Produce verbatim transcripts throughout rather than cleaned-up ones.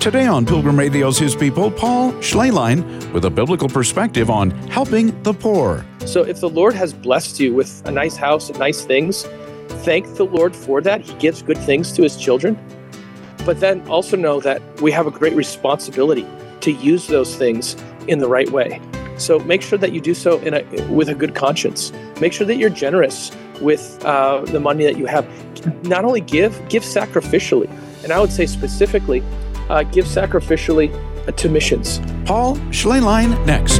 Today on Pilgrim Radio's His People, Paul Schleylein with a biblical perspective on helping the poor. So if the Lord has blessed you with a nice house and nice things, thank the Lord for that. He gives good things to his children. But then also know that we have a great responsibility to use those things in the right way. So make sure that you do so in a, with a good conscience. Make sure that you're generous with uh, the money that you have. Not only give, give sacrificially. And I would say specifically, uh, give sacrificially uh, to missions. Paul Schleylein next.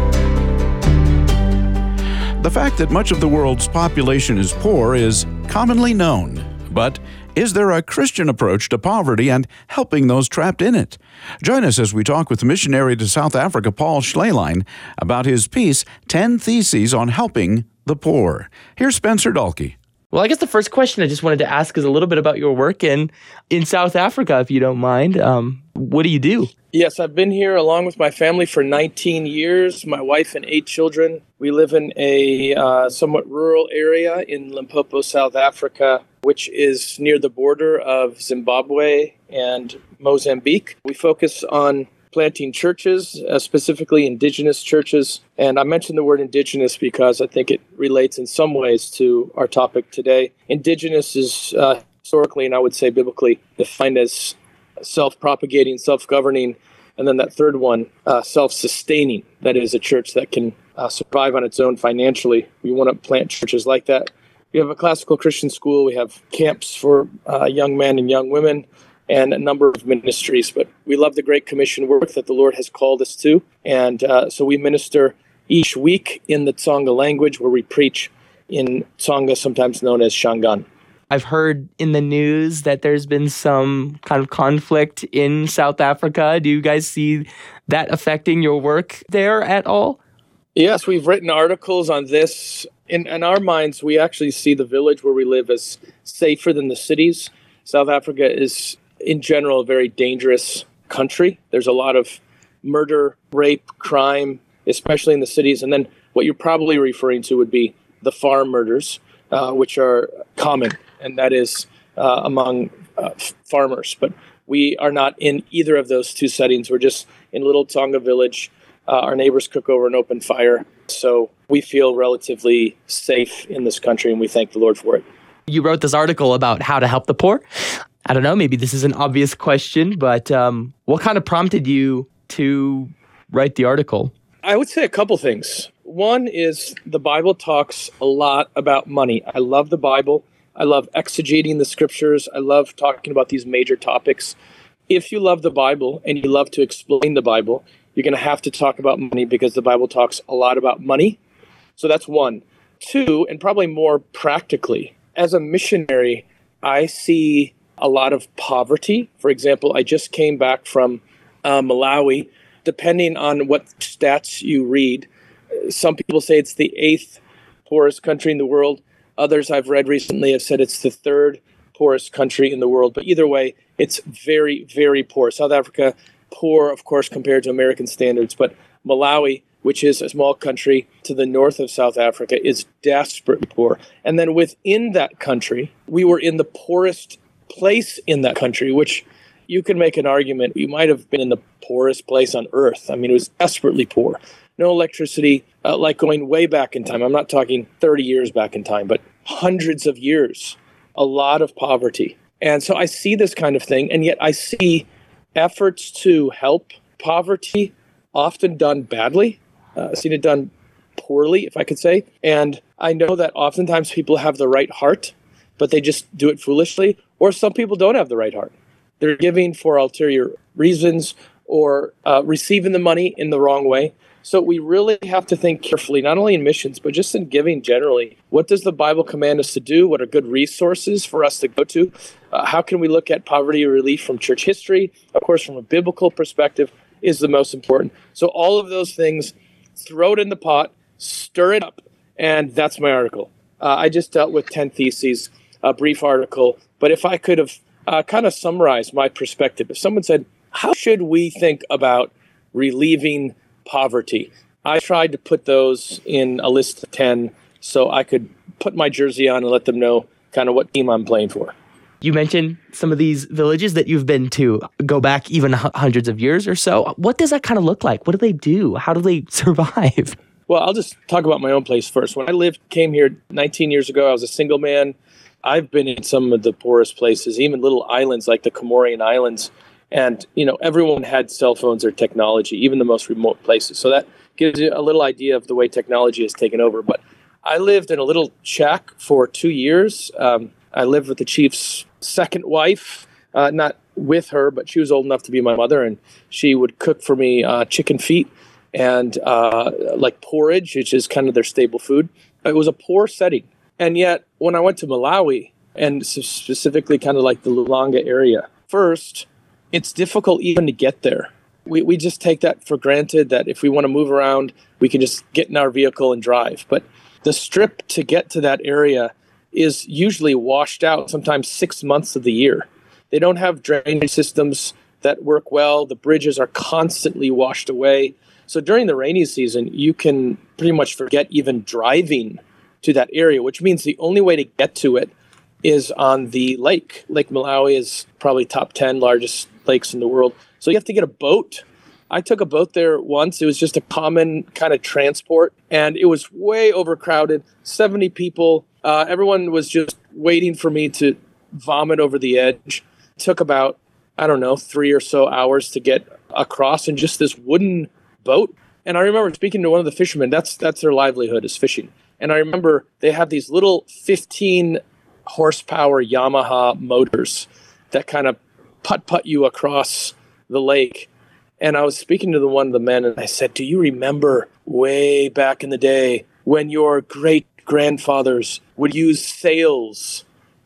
The fact that much of the world's population is poor is commonly known. But is there a Christian approach to poverty and helping those trapped in it? Join us as we talk with missionary to South Africa, Paul Schleylein, about his piece, ten Theses on Helping the Poor. Here's Spencer Dalkey. Well, I guess the first question I just wanted to ask is a little bit about your work in, in South Africa, if you don't mind. Um, what do you do? Yes, I've been here along with my family for nineteen years, my wife and eight children. We live in a uh, somewhat rural area in Limpopo, South Africa, which is near the border of Zimbabwe and Mozambique. We focus on planting churches, uh, specifically indigenous churches. And I mentioned the word indigenous because I think it relates in some ways to our topic today. Indigenous is uh, historically, and I would say biblically, defined as self-propagating, self-governing, and then that third one, uh, self-sustaining. That is a church that can uh, survive on its own financially. We want to plant churches like that. We have a classical Christian school. We have camps for uh, young men and young women, and a number of ministries. But we love the Great Commission work that the Lord has called us to. And uh, so we minister each week in the Tsonga language, where we preach in Tsonga, sometimes known as Shangaan. I've heard in the news that there's been some kind of conflict in South Africa. Do you guys see that affecting your work there at all? Yes, we've written articles on this. In, in our minds, we actually see the village where we live as safer than the cities. South Africa is, in general, a very dangerous country. There's a lot of murder, rape, crime, especially in the cities. And then what you're probably referring to would be the farm murders, uh, which are common, and that is uh, among uh, farmers. But we are not in either of those two settings. We're just in Little Tsonga Village. Uh, our neighbors cook over an open fire. So we feel relatively safe in this country, and we thank the Lord for it. You wrote this article about how to help the poor. I don't know, maybe this is an obvious question, but um, what kind of prompted you to write the article? I would say a couple things. One is the Bible talks a lot about money. I love the Bible. I love exegeting the scriptures. I love talking about these major topics. If you love the Bible and you love to explain the Bible, you're going to have to talk about money because the Bible talks a lot about money. So that's one. Two, and probably more practically, as a missionary, I see a lot of poverty. For example, I just came back from uh, Malawi. Depending on what stats you read, some people say it's the eighth poorest country in the world. Others I've read recently have said it's the third poorest country in the world. But either way, it's very, very poor. South Africa, poor, of course, compared to American standards. But Malawi, which is a small country to the north of South Africa, is desperately poor. And then within that country, we were in the poorest place in that country, which you can make an argument. We might have been in the poorest place on earth. I mean, it was desperately poor. No electricity, uh, like going way back in time. I'm not talking thirty years back in time, but hundreds of years, a lot of poverty. And so I see this kind of thing, and yet I see efforts to help poverty often done badly. Uh, I've seen it done poorly, if I could say. And I know that oftentimes people have the right heart, but they just do it foolishly. Or some people don't have the right heart. They're giving for ulterior reasons or uh, receiving the money in the wrong way. So we really have to think carefully, not only in missions, but just in giving generally. What does the Bible command us to do? What are good resources for us to go to? Uh, how can we look at poverty relief from church history? Of course, from a biblical perspective is the most important. So all of those things, throw it in the pot, stir it up, and that's my article. Uh, I just dealt with ten Theses, a brief article. But if I could have uh, kind of summarized my perspective, if someone said, how should we think about relieving poverty? I tried to put those in a list of ten so I could put my jersey on and let them know kind of what team I'm playing for. You mentioned some of these villages that you've been to go back even h- hundreds of years or so. What does that kind of look like? What do they do? How do they survive? Well, I'll just talk about my own place first. When I lived, came here nineteen years ago, I was a single man. I've been in some of the poorest places, even little islands like the Comorian Islands. And, you know, everyone had cell phones or technology, even the most remote places. So that gives you a little idea of the way technology has taken over. But I lived in a little shack for two years. Um, I lived with the chief's second wife, uh, not with her, but she was old enough to be my mother, and she would cook for me uh, chicken feet and uh, like porridge, which is kind of their staple food. It was a poor setting. And yet, when I went to Malawi, and specifically kind of like the Lulanga area, first, it's difficult even to get there. We we just take that for granted that if we want to move around, we can just get in our vehicle and drive. But the strip to get to that area is usually washed out sometimes six months of the year. They don't have drainage systems that work well. The bridges are constantly washed away. So during the rainy season, you can pretty much forget even driving to that area, which means the only way to get to it is on the lake. Lake Malawi is probably top ten largest lakes in the world. So you have to get a boat. I took a boat there once. It was just a common kind of transport, and it was way overcrowded, seventy people. Uh, everyone was just waiting for me to vomit over the edge. It took about, I don't know, three or so hours to get across in just this wooden boat. And I remember speaking to one of the fishermen. That's that's their livelihood, is fishing. And I remember they have these little fifteen horsepower Yamaha motors that kind of putt-putt you across the lake. And I was speaking to the one of the men, and I said, do you remember way back in the day when your great-grandfathers would use sails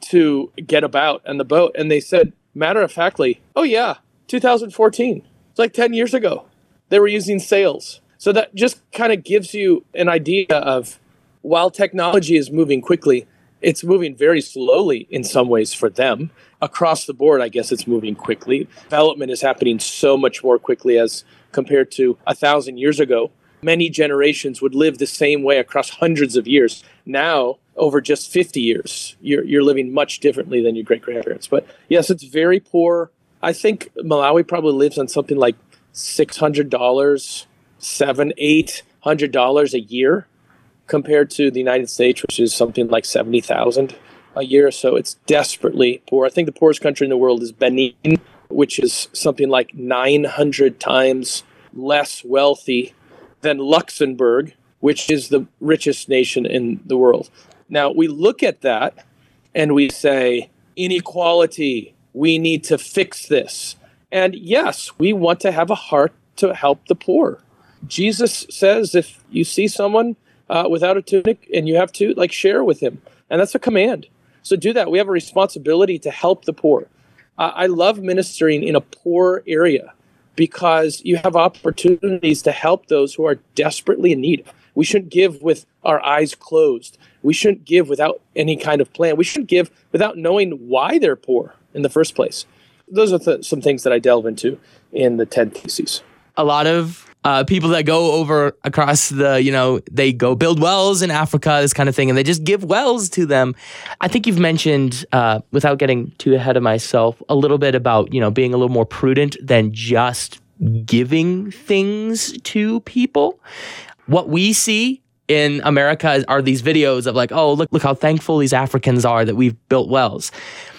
to get about in the boat? And they said, matter-of-factly, oh yeah, two thousand fourteen. It's like ten years ago. They were using sails. So that just kind of gives you an idea of, while technology is moving quickly, it's moving very slowly in some ways for them. Across the board, I guess it's moving quickly. Development is happening so much more quickly as compared to a thousand years ago. Many generations would live the same way across hundreds of years. Now, over just fifty years, you're, you're living much differently than your great-grandparents. But yes, it's very poor. I think Malawi probably lives on something like six hundred dollars, seven hundred dollars, eight hundred dollars a year, compared to the United States, which is something like seventy thousand dollars a year. So it's desperately poor. I think the poorest country in the world is Benin, which is something like nine hundred times less wealthy than Luxembourg, which is the richest nation in the world. Now, we look at that and we say, inequality, we need to fix this. And yes, we want to have a heart to help the poor. Jesus says if you see someone uh, without a tunic and you have to, like, share with him. And that's a command. So do that. We have a responsibility to help the poor. Uh, I love ministering in a poor area because you have opportunities to help those who are desperately in need. We shouldn't give with our eyes closed. We shouldn't give without any kind of plan. We shouldn't give without knowing why they're poor in the first place. Those are th- some things that I delve into in the TED Theses. A lot of uh, people that go over across the, you know, they go build wells in Africa, this kind of thing, and they just give wells to them. I think you've mentioned, uh, without getting too ahead of myself, a little bit about, you know, being a little more prudent than just giving things to people. What we see in America are these videos of like, oh, look, look how thankful these Africans are that we've built wells.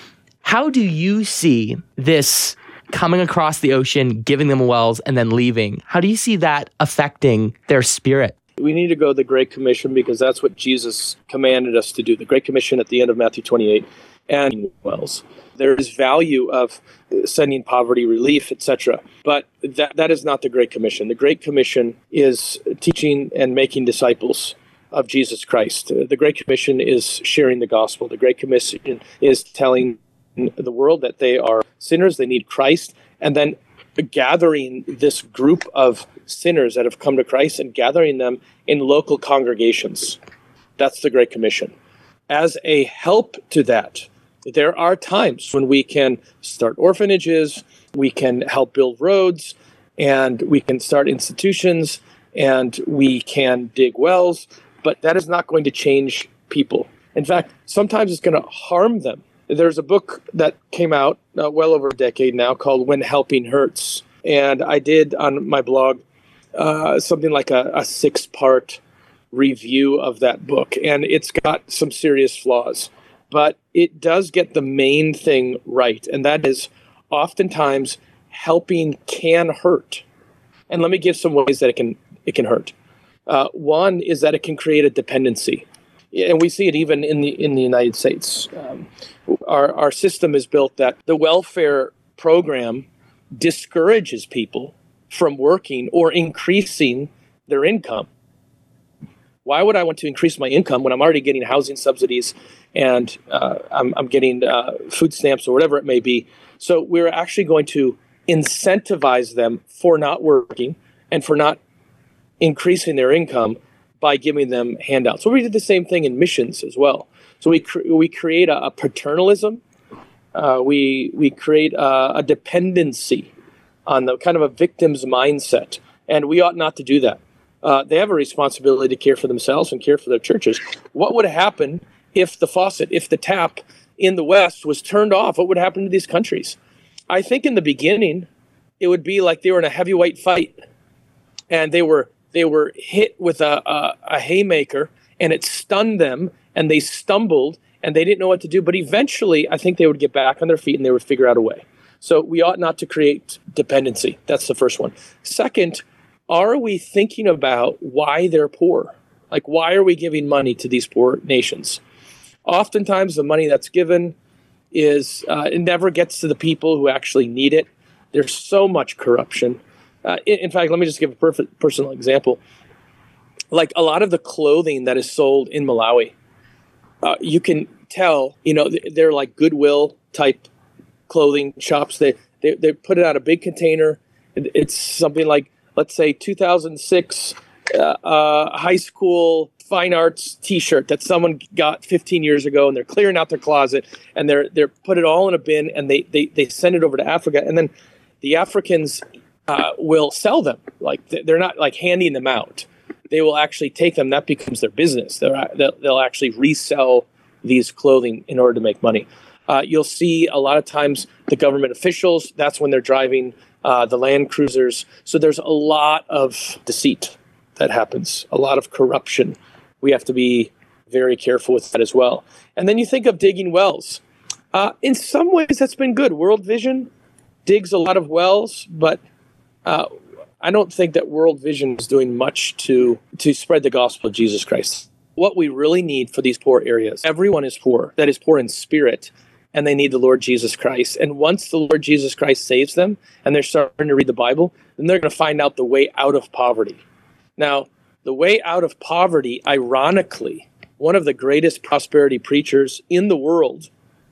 How do you see this coming across the ocean, giving them wells, and then leaving? How do you see that affecting their spirit? We need to go to the Great Commission because that's what Jesus commanded us to do. The Great Commission at the end of Matthew twenty-eight and wells. There is value of sending poverty relief, et cetera. But that, that is not the Great Commission. The Great Commission is teaching and making disciples of Jesus Christ. The Great Commission is sharing the gospel. The Great Commission is telling the world that they are sinners, they need Christ, and then gathering this group of sinners that have come to Christ and gathering them in local congregations. That's the Great Commission. As a help to that, there are times when we can start orphanages, we can help build roads, and we can start institutions, and we can dig wells, but that is not going to change people. In fact, sometimes it's going to harm them. There's a book that came out uh, well over a decade now called When Helping Hurts. And I did on my blog uh, something like a, a six-part review of that book. And it's got some serious flaws. But it does get the main thing right. And that is oftentimes helping can hurt. And let me give some ways that it can it can hurt. Uh, one is that it can create a dependency. And we see it even in the in the United States. Um, our our system is built that the welfare program discourages people from working or increasing their income. Why would I want to increase my income when I'm already getting housing subsidies and uh, I'm, I'm getting uh, food stamps or whatever it may be? So we're actually going to incentivize them for not working and for not increasing their income by giving them handouts. So we did the same thing in missions as well. So we cre- we create a, a paternalism. Uh, we we create a, a dependency on the kind of a victim's mindset, and we ought not to do that. Uh, they have a responsibility to care for themselves and care for their churches. What would happen if the faucet, if the tap in the West was turned off? What would happen to these countries? I think in the beginning, it would be like they were in a heavyweight fight, and they were they were hit with a, a, a haymaker, and it stunned them, and they stumbled, and they didn't know what to do. But eventually, I think they would get back on their feet, and they would figure out a way. So we ought not to create dependency. That's the first one. Second, are we thinking about why they're poor? Like, why are we giving money to these poor nations? Oftentimes, the money that's given is uh, it never gets to the people who actually need it. There's so much corruption. Uh, in, in fact, let me just give a perfect personal example. Like a lot of the clothing that is sold in Malawi, uh, you can tell, you know, they're like Goodwill type clothing shops. They, they they put it out a big container. It's something like, let's say, two thousand six uh, uh, high school fine arts T-shirt that someone got fifteen years ago, and they're clearing out their closet, and they're they're put it all in a bin, and they they they send it over to Africa, and then the Africans uh, will sell them. Like they're not like handing them out. They will actually take them. That becomes their business. They're, they'll, they'll actually resell these clothing in order to make money. Uh, you'll see a lot of times the government officials, that's when they're driving uh, the Land Cruisers. So there's a lot of deceit that happens, a lot of corruption. We have to be very careful with that as well. And then you think of digging wells. Uh, in some ways, that's been good. World Vision digs a lot of wells, but uh, I don't think that World Vision is doing much to, to spread the gospel of Jesus Christ. What we really need for these poor areas, everyone is poor, that is poor in spirit, and they need the Lord Jesus Christ. And once the Lord Jesus Christ saves them and they're starting to read the Bible, then they're going to find out the way out of poverty. Now, the way out of poverty, ironically, one of the greatest prosperity preachers in the world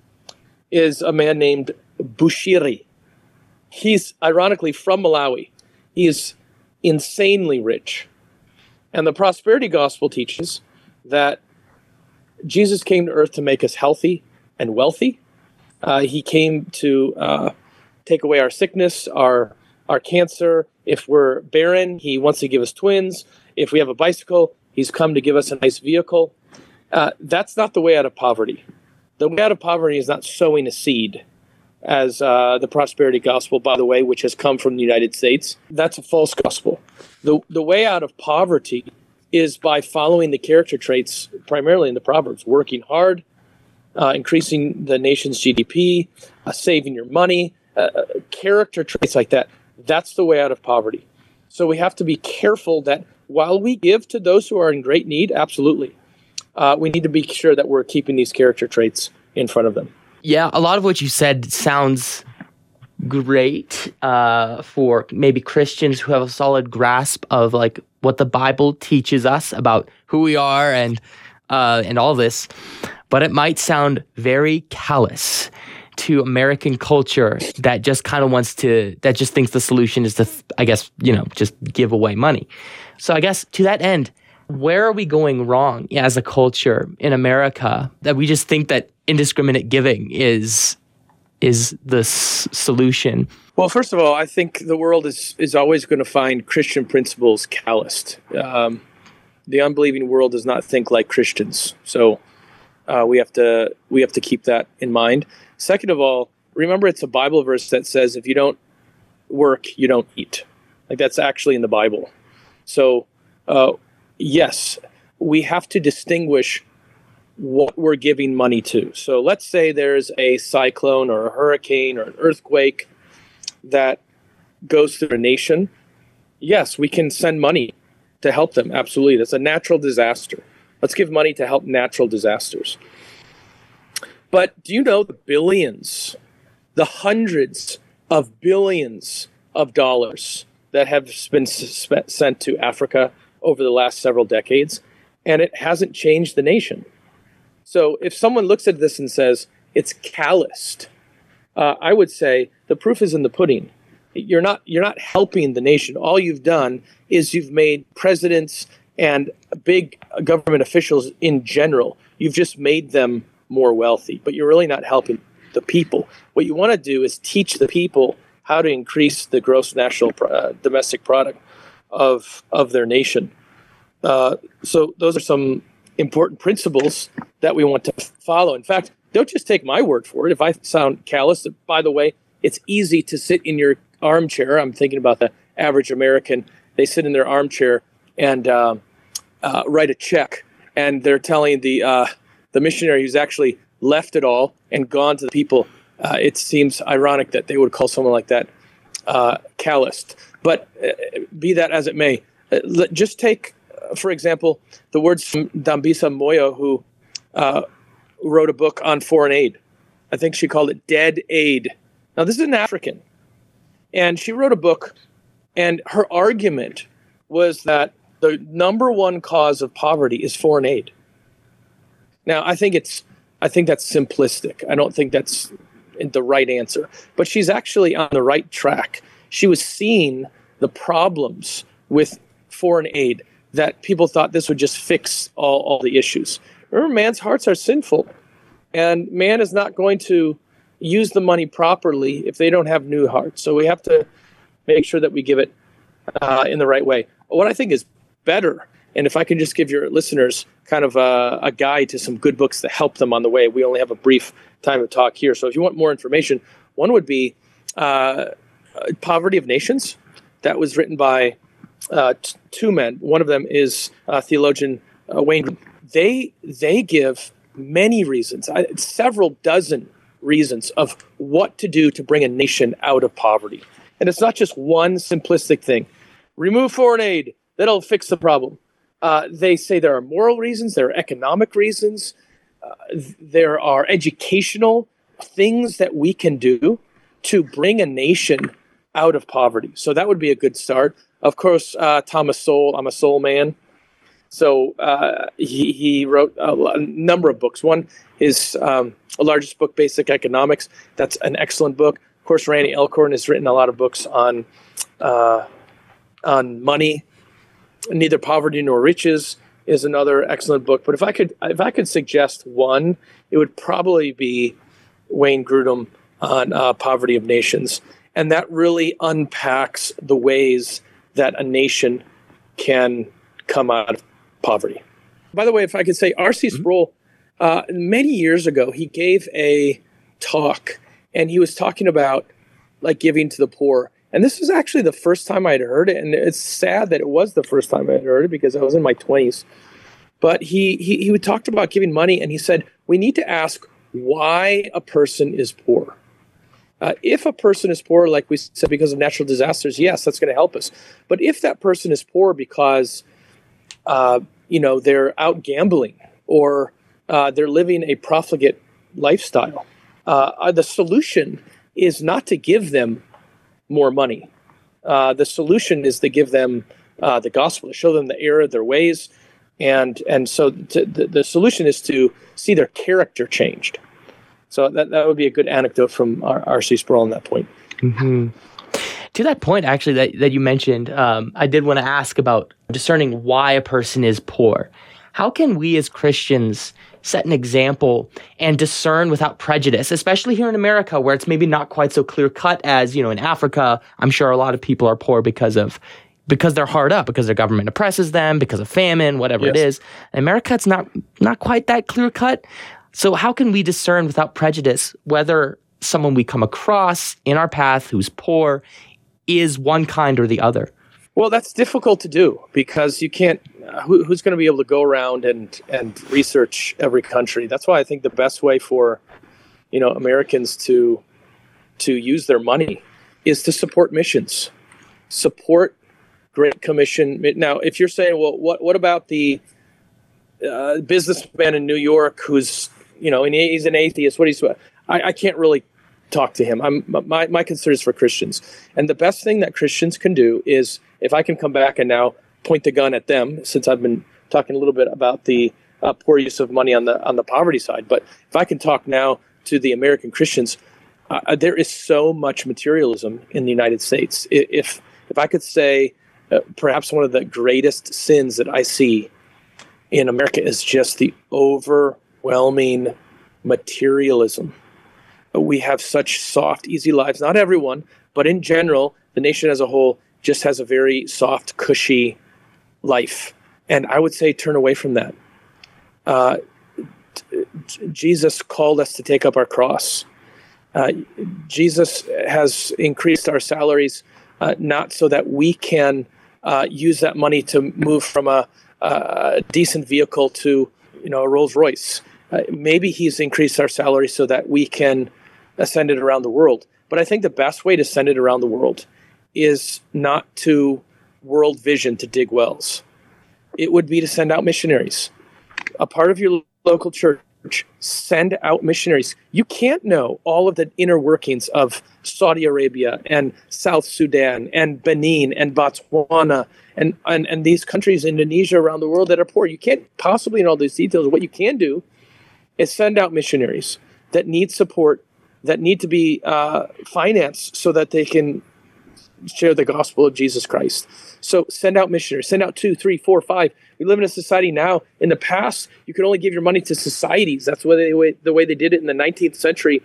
is a man named Bushiri. He's ironically from Malawi. He is insanely rich. And the prosperity gospel teaches that Jesus came to earth to make us healthy and wealthy. Uh, he came to uh, take away our sickness, our our cancer. If we're barren, he wants to give us twins. If we have a bicycle, he's come to give us a nice vehicle. Uh, that's not the way out of poverty. The way out of poverty is not sowing a seed, as uh, the prosperity gospel, by the way, which has come from the United States. That's a false gospel. The, the way out of poverty is by following the character traits, primarily in the Proverbs, working hard, uh, increasing the nation's G D P, uh, saving your money, uh, character traits like that. That's the way out of poverty. So we have to be careful that while we give to those who are in great need, absolutely, uh, we need to be sure that we're keeping these character traits in front of them. Yeah, a lot of what you said sounds great uh, for maybe Christians who have a solid grasp of like what the Bible teaches us about who we are and uh, and all this, but it might sound very callous to American culture that just kind of wants to, that just thinks the solution is to, I guess, you know, just give away money. So I guess to that end, where are we going wrong as a culture in America that we just think that indiscriminate giving is is the s- solution? Well, first of all, I think the world is, is always going to find Christian principles calloused. Um, the unbelieving world does not think like Christians. So Uh, we have to we have to keep that in mind. Second of all, remember it's a Bible verse that says if you don't work, you don't eat. Like that's actually in the Bible. So uh, yes, we have to distinguish what we're giving money to. So let's say there's a cyclone or a hurricane or an earthquake that goes through a nation. Yes, we can send money to help them. Absolutely. That's a natural disaster. Let's give money to help natural disasters. But do you know the billions, the hundreds of billions of dollars that have been sp- sent to Africa over the last several decades, and it hasn't changed the nation? So if someone looks at this and says it's calloused, uh, I would say the proof is in the pudding. You're not you're not helping the nation. All you've done is you've made presidents and big government officials in general, you've just made them more wealthy, but you're really not helping the people. What you want to do is teach the people how to increase the gross national uh, domestic product of of their nation. Uh, so those are some important principles that we want to follow. In fact, don't just take my word for it. If I sound callous, by the way, it's easy to sit in your armchair. I'm thinking about the average American. They sit in their armchair and uh, uh, write a check, and they're telling the uh, the missionary who's actually left it all and gone to the people. Uh, it seems ironic that they would call someone like that uh, calloused. But uh, be that as it may, uh, just take, uh, for example, the words from Dambisa Moyo, who uh, wrote a book on foreign aid. I think she called it Dead Aid. Now, this is an African. And she wrote a book, and her argument was that the number one cause of poverty is foreign aid. Now, I think it's, I think that's simplistic. I don't think that's the right answer. But she's actually on the right track. She was seeing the problems with foreign aid, that people thought this would just fix all, all the issues. Remember, man's hearts are sinful, and man is not going to use the money properly if they don't have new hearts. So we have to make sure that we give it uh, in the right way. What I think is better, and if I can just give your listeners kind of a, a guide to some good books to help them on the way. We only have a brief time to talk here. So if you want more information, one would be uh, Poverty of Nations. That was written by uh, t- two men. One of them is uh, theologian uh, Wayne. They, they give many reasons, I, several dozen reasons of what to do to bring a nation out of poverty. And it's not just one simplistic thing. Remove foreign aid, that'll fix the problem. Uh, they say there are moral reasons, there are economic reasons, uh, there are educational things that we can do to bring a nation out of poverty. So that would be a good start. Of course, uh, Thomas Sowell, I'm a Sowell man. So uh, he, he wrote a, a number of books. One is um, the largest book, Basic Economics. That's an excellent book. Of course, Randy Alcorn has written a lot of books on uh, on money. Neither Poverty Nor Riches is another excellent book. But if I could, if I could suggest one, it would probably be Wayne Grudem on uh, Poverty of Nations, and that really unpacks the ways that a nation can come out of poverty. By the way, if I could say, R C Sproul, uh, many years ago, he gave a talk, and he was talking about like giving to the poor. And this was actually the first time I'd heard it, and it's sad that it was the first time I'd heard it because I was in my twenties. But he he he talked about giving money, and he said we need to ask why a person is poor. Uh, if a person is poor, like we said, because of natural disasters, yes, that's going to help us. But if that person is poor because uh, you know they're out gambling or uh, they're living a profligate lifestyle, uh, the solution is not to give them more money. Uh, the solution is to give them uh, the gospel, to show them the error of their ways. And and so to, the, the solution is to see their character changed. So that, that would be a good anecdote from R C Sproul on that point. Mm-hmm. To that point, actually, that, that you mentioned, um, I did want to ask about discerning why a person is poor. How can we as Christians set an example and discern without prejudice, especially here in America, where it's maybe not quite so clear-cut as, you know, in Africa? I'm sure a lot of people are poor because of because they're hard up, because their government oppresses them, because of famine, whatever yes. it is. In America, it's not not quite that clear-cut. So how can we discern without prejudice whether someone we come across in our path who's poor is one kind or the other? Well, that's difficult to do because you can't, uh, who, who's going to be able to go around and, and research every country? That's why I think the best way for, you know, Americans to, to use their money is to support missions, support Great Commission. Now, if you're saying, well, what, what about the uh, businessman in New York who's, you know, and he's an atheist, what he's, I, I can't really talk to him. I'm my, my concern is for Christians. And the best thing that Christians can do is, if I can come back and now point the gun at them, since I've been talking a little bit about the uh, poor use of money on the on the poverty side, but if I can talk now to the American Christians, uh, there is so much materialism in the United States. If if I could say, uh, perhaps one of the greatest sins that I see in America is just the overwhelming materialism. We have such soft, easy lives. Not everyone, but in general, the nation as a whole just has a very soft, cushy life. And I would say turn away from that. Uh, t- t- Jesus called us to take up our cross. Uh, Jesus has increased our salaries, uh, not so that we can uh, use that money to move from a, a decent vehicle to, you know, a Rolls Royce. Uh, maybe he's increased our salary so that we can ascend it around the world. But I think the best way to send it around the world is not to World Vision to dig wells. It would be to send out missionaries. A part of your local church, send out missionaries. You can't know all of the inner workings of Saudi Arabia and South Sudan and Benin and Botswana and, and, and these countries, Indonesia, around the world that are poor. You can't possibly know all these details. What you can do is send out missionaries that need support, that need to be uh, financed so that they can share the gospel of Jesus Christ. So send out missionaries, send out two, three, four, five. We live in a society now. In the past, you could only give your money to societies. That's the way, the way they did it in the nineteenth century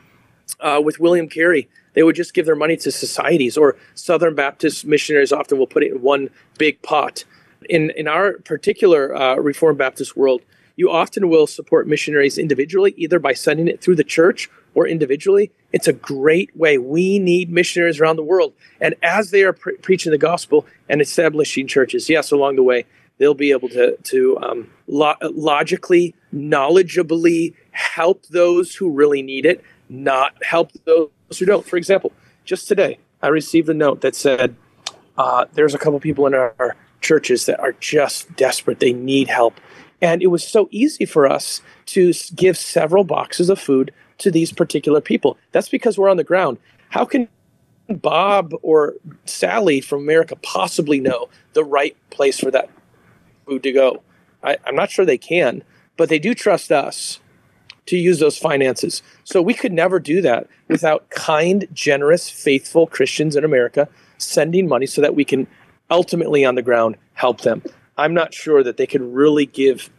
uh, with William Carey. They would just give their money to societies, or Southern Baptist missionaries often will put it in one big pot. In, in our particular uh, Reformed Baptist world, you often will support missionaries individually, either by sending it through the church or individually. It's a great way. We need missionaries around the world. And as they are pre- preaching the gospel and establishing churches, yes, along the way, they'll be able to, to um, lo- logically, knowledgeably help those who really need it, not help those who don't. For example, just today, I received a note that said, uh, there's a couple people in our, our churches that are just desperate. They need help. And it was so easy for us to give several boxes of food to these particular people. That's because we're on the ground. How can Bob or Sally from America possibly know the right place for that food to go? I, I'm not sure they can, but they do trust us to use those finances. So we could never do that without kind, generous, faithful Christians in America sending money so that we can ultimately on the ground help them. I'm not sure that they could really give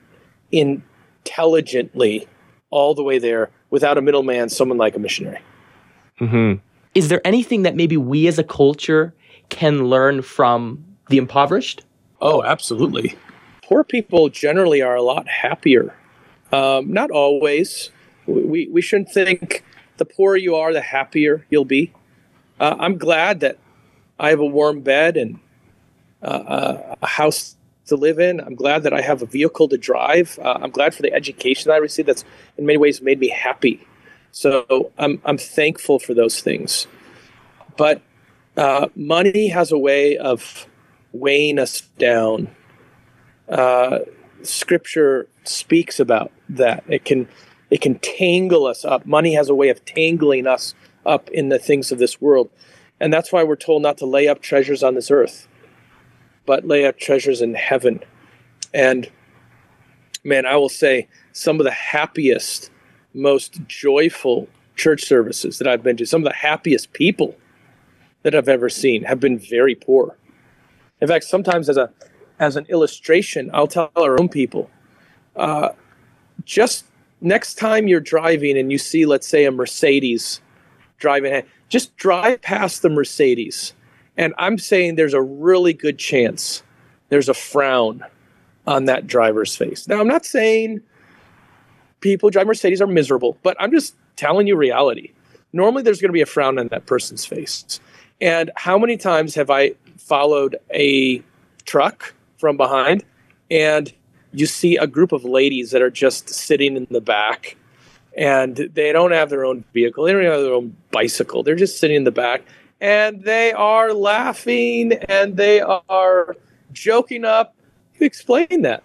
intelligently all the way there without a middleman, someone like a missionary. Mm-hmm. Is there anything that maybe we as a culture can learn from the impoverished? Oh, absolutely. Poor people generally are a lot happier. Um, not always. We, we shouldn't think the poorer you are, the happier you'll be. Uh, I'm glad that I have a warm bed and uh, a house to live in. I'm glad that I have a vehicle to drive. Uh, I'm glad for the education that I received. That's in many ways made me happy. So I'm I'm thankful for those things. But uh, money has a way of weighing us down. Uh, scripture speaks about that. It can it can tangle us up. Money has a way of tangling us up in the things of this world. And that's why we're told not to lay up treasures on this earth, but lay up treasures in heaven. And man, I will say some of the happiest, most joyful church services that I've been to, some of the happiest people that I've ever seen have been very poor. In fact, sometimes as a as an illustration, I'll tell our own people, uh, just next time you're driving and you see, let's say, a Mercedes driving, just drive past the Mercedes. And I'm saying there's a really good chance there's a frown on that driver's face. Now, I'm not saying people who drive Mercedes are miserable, but I'm just telling you reality. Normally there's going to be a frown on that person's face. And how many times have I followed a truck from behind and you see a group of ladies that are just sitting in the back and they don't have their own vehicle. They don't have their own bicycle. They're just sitting in the back and they are laughing and they are joking up. Explain that.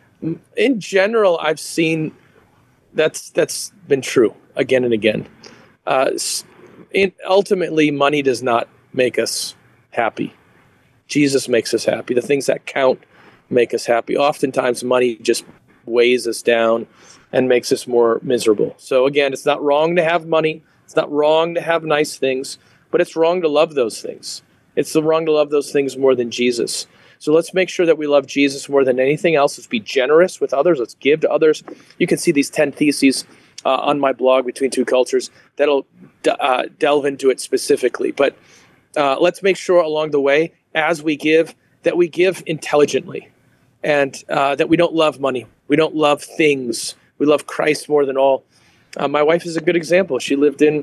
In general, I've seen that's that's been true again and again. Uh, in, ultimately, money does not make us happy. Jesus makes us happy. The things that count make us happy. Oftentimes, money just weighs us down and makes us more miserable. So again, it's not wrong to have money. It's not wrong to have nice things, but it's wrong to love those things. It's wrong to love those things more than Jesus. So let's make sure that we love Jesus more than anything else. Let's be generous with others. Let's give to others. You can see these ten theses uh, on my blog, Between Two Cultures. That'll d- uh, delve into it specifically. But uh, let's make sure along the way, as we give, that we give intelligently and uh, that we don't love money. We don't love things. We love Christ more than all. Uh, my wife is a good example. She lived in,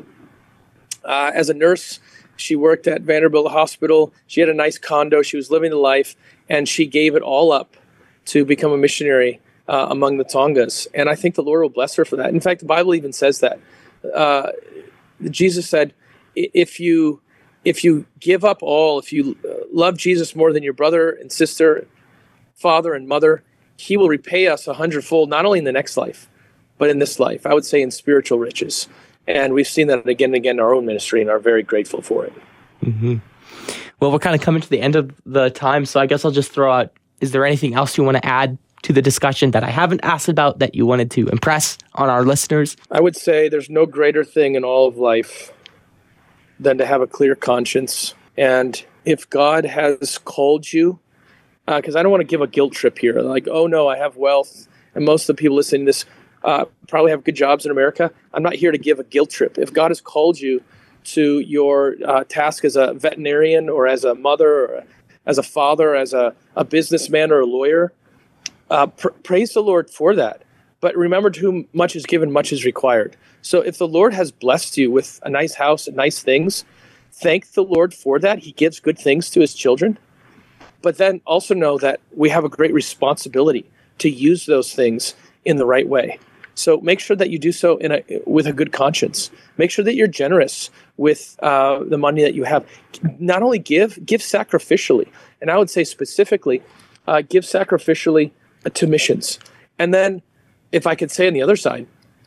uh, as a nurse, she worked at Vanderbilt Hospital. She had a nice condo. She was living the life, and she gave it all up to become a missionary uh, among the Tongas. And I think the Lord will bless her for that. In fact, the Bible even says that. Uh, Jesus said, if you if you give up all, if you love Jesus more than your brother and sister, father and mother, he will repay us a hundredfold, not only in the next life, but in this life. I would say in spiritual riches. And we've seen that again and again in our own ministry and are very grateful for it. Mm-hmm. Well, we're kind of coming to the end of the time, so I guess I'll just throw out, is there anything else you want to add to the discussion that I haven't asked about that you wanted to impress on our listeners? I would say there's no greater thing in all of life than to have a clear conscience. And if God has called you, because uh, I don't want to give a guilt trip here, like, oh no, I have wealth, and most of the people listening to this Uh, probably have good jobs in America. I'm not here to give a guilt trip. If God has called you to your uh, task as a veterinarian or as a mother or as a father, as a, a businessman or a lawyer, uh, pr- praise the Lord for that. But remember, to whom much is given, much is required. So if the Lord has blessed you with a nice house and nice things, thank the Lord for that. He gives good things to his children. But then also know that we have a great responsibility to use those things in the right way. So make sure that you do so in a, with a good conscience. Make sure that you're generous with uh, the money that you have. Not only give, give sacrificially. And I would say specifically, uh, give sacrificially to missions. And then, if I could say on the other side,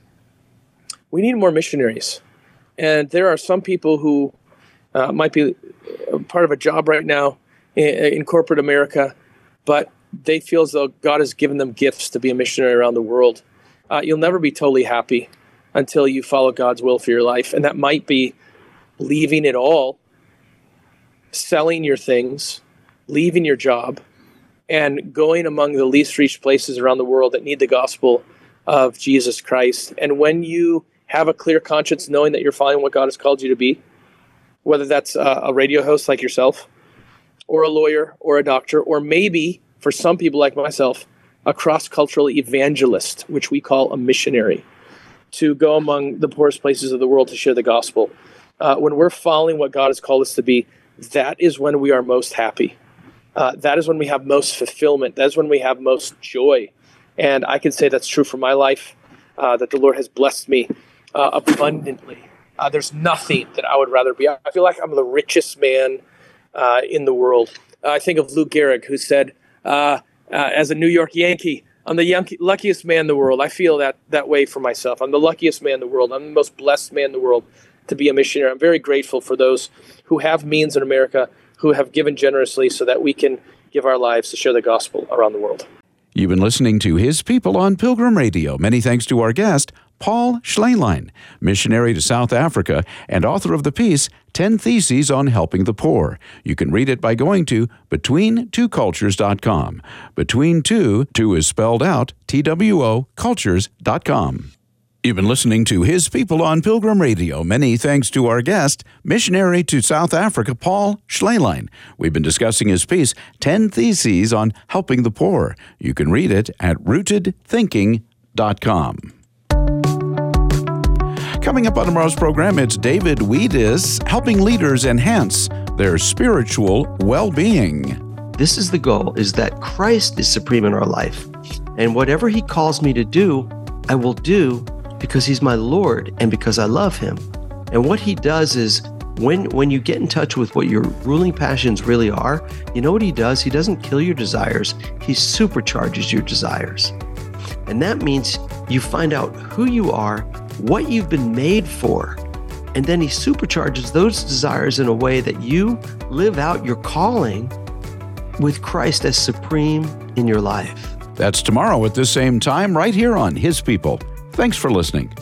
we need more missionaries. And there are some people who uh, might be part of a job right now in, in corporate America, but they feel as though God has given them gifts to be a missionary around the world. Uh, you'll never be totally happy until you follow God's will for your life. And that might be leaving it all, selling your things, leaving your job, and going among the least reached places around the world that need the gospel of Jesus Christ. And when you have a clear conscience, knowing that you're following what God has called you to be, whether that's a, a radio host like yourself, or a lawyer, or a doctor, or maybe, for some people like myself, a cross-cultural evangelist, which we call a missionary, to go among the poorest places of the world to share the gospel. Uh, when we're following what God has called us to be, that is when we are most happy. Uh, that is when we have most fulfillment. That is when we have most joy. And I can say that's true for my life, uh, that the Lord has blessed me uh, abundantly. Uh, there's nothing that I would rather be. I feel like I'm the richest man uh, in the world. Uh, I think of Lou Gehrig, who said, uh, Uh, as a New York Yankee, I'm the Yankee, luckiest man in the world. I feel that that way for myself. I'm the luckiest man in the world. I'm the most blessed man in the world to be a missionary. I'm very grateful for those who have means in America, who have given generously so that we can give our lives to share the gospel around the world. You've been listening to His People on Pilgrim Radio. Many thanks to our guest, Paul Schleierlein, missionary to South Africa and author of the piece, ten Theses on Helping the Poor. You can read it by going to between two cultures dot com. Between Two, two is spelled out, T W O, cultures dot com. You've been listening to His People on Pilgrim Radio. Many thanks to our guest, missionary to South Africa, Paul Schleierlein. We've been discussing his piece, ten Theses on Helping the Poor. You can read it at rooted thinking dot com. Coming up on tomorrow's program, it's David Wiedis helping leaders enhance their spiritual well-being. This is the goal, is that Christ is supreme in our life. And whatever he calls me to do, I will do because he's my Lord and because I love him. And what he does is when, when you get in touch with what your ruling passions really are, you know what he does? He doesn't kill your desires. He supercharges your desires. And that means you find out who you are, what you've been made for, and then he supercharges those desires in a way that you live out your calling with Christ as supreme in your life. That's tomorrow at this same time, right here on His People. Thanks for listening.